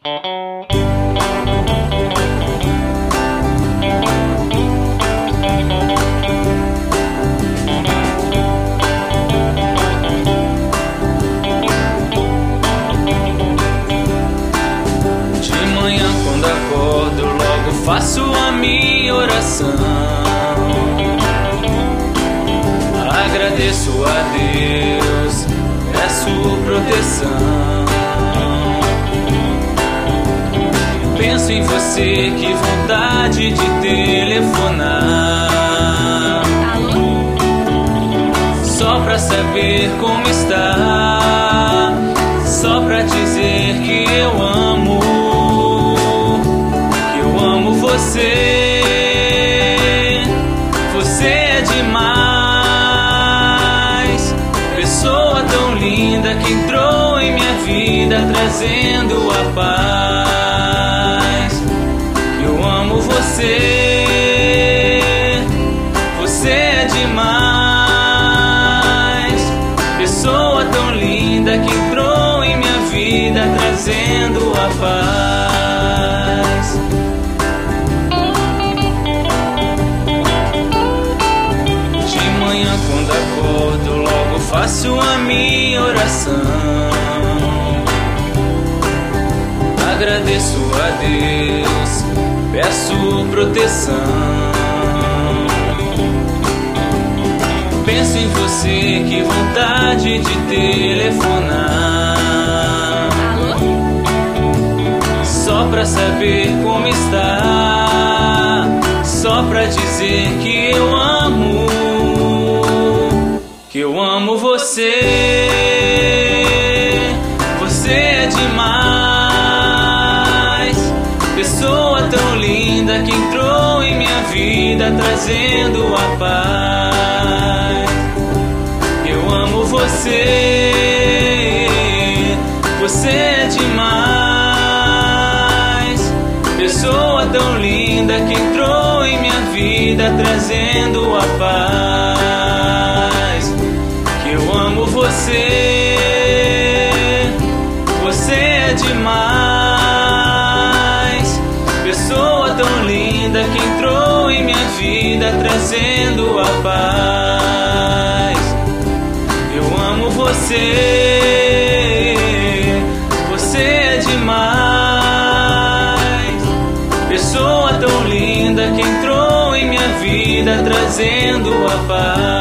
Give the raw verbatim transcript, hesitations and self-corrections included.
Faço a minha oração, agradeço a Deus, peço proteção. Penso em você, que vontade de telefonar, só pra saber como está, só pra dizer que eu amo. Você, você é demais, pessoa tão linda que entrou em minha vida trazendo a paz. Eu amo você, você é demais, pessoa tão linda que entrou em minha vida trazendo a paz. Quando acordo, logo faço a minha oração, agradeço a Deus, peço proteção. Penso em você, que vontade de telefonar, só pra saber como está, só pra dizer que eu amo. Que eu amo você, você é demais, pessoa tão linda que entrou em minha vida trazendo a paz. Eu amo você, você é demais, pessoa tão linda que entrou em minha vida trazendo a paz. Eu amo você, você é demais, pessoa tão linda que entrou em minha vida trazendo a paz. Eu amo você, você é demais, pessoa tão linda que entrou em minha vida trazendo a paz.